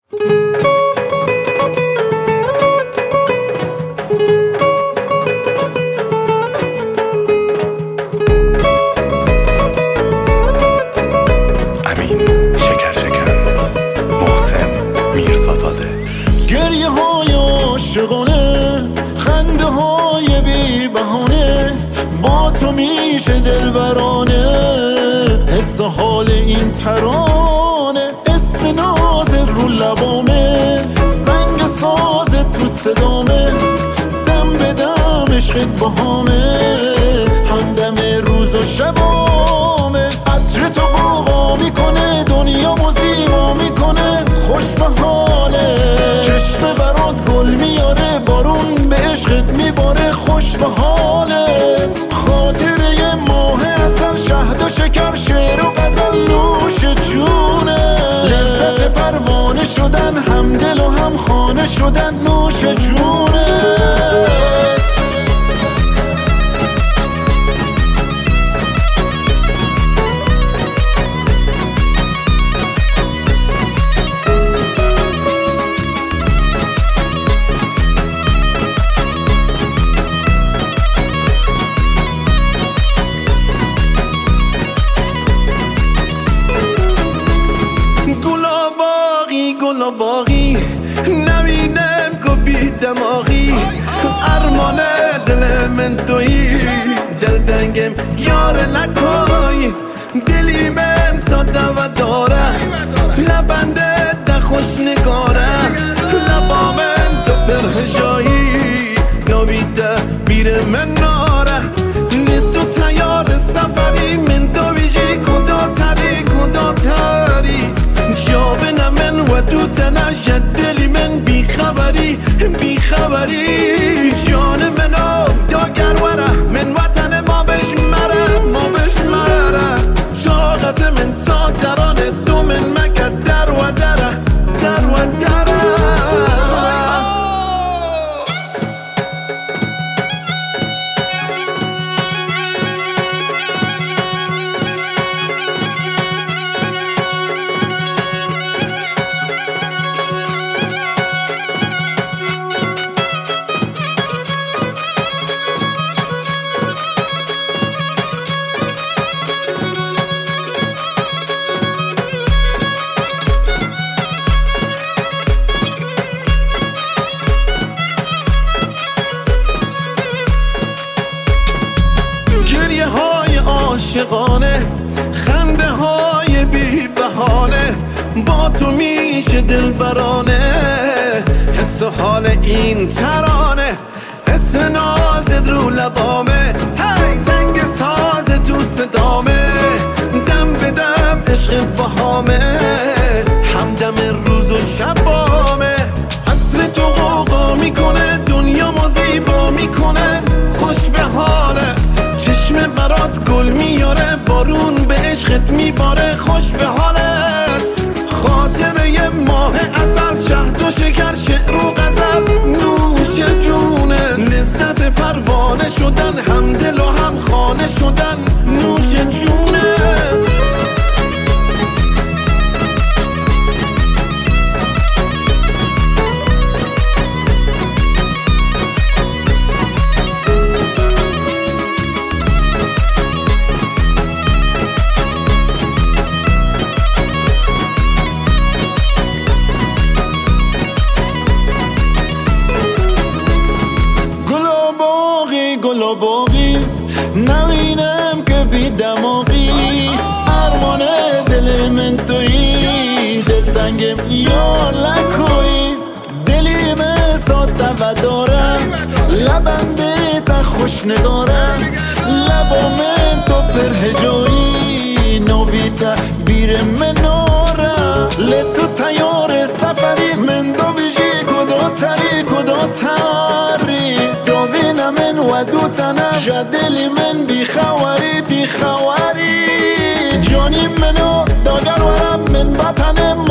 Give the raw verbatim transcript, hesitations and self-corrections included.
امین شکر شکن، محسن میرزازاده. گریه های عاشقانه، خنده های بی بهانه، با تو میشه دلبرانه. حس حال این ترانه، اسم نازت رو لبامه، زنگ سازت تو صدامه، دم به دم عشقت باهامه، همدم روز و شبامه. عطر تو قوقا میکنه، دنیامو زیبا میکنه، خوش به حاله. چشم برات گل میاره، بارون به عشقت میباره، خوش به حالت. خاطره ماه اصل، شهد و شکر، شعر و غزل نوش جونه. لذت پروانه شدن، هم دل و هم خانه شدن، نوش جونه. گل باقی نبینم که بی دماغی، ارمان دل من تویی، دل دنگم یار نکای. دلی من ساده و داره، لبنده ده خوش نگاره، لبا من تو پرهجایی، نویده بیر من ناره. نه تو تیار سفری، من تو ویجی کدا تری کدا تری، جاوه من و تو تنش، دلی من بیخبری بیخبری. جان منو داگر وره، من وطن ما بش مره ما بش مره. طاقت من ساترانه، تو من مکد در و دره در و دره. گریه های عاشقانه، خنده های بی بهانه، با تو میشه دلبرانه. حس حال این ترانه، حس نازت رو لبامه، هی زنگ ساز تو صدامه، دم به دم عشق بهامه، همدم روز و شبامه. عطر تو قوقا میکنه، دنیا ما زیبا میکنه، خوش به حالت. چشم برات گل میاره، بارون به عشقت میباره، خوش به حالت. خاطره ماه ازل، شهد و شکر، شعر و غزل نوش جونه. لذت پروانه شدن، هم دل و هم خانه شدن، نوش جونت. گل باقی نبینم که بی دماغی، ارمان دل من تویی، دل تنگم یار لکویی. دلی من ساده و دارم، لبنده تا خوش نگارم، لبا من تو پرهجایی، نویتا بیر مناره. لتو تیار سفری، من دو بیجی کدا تری کدا تری. دوبینم من و دو تنه، جدلی من بیخواری بیخواری. جانی منو داگر ورم، من وطنم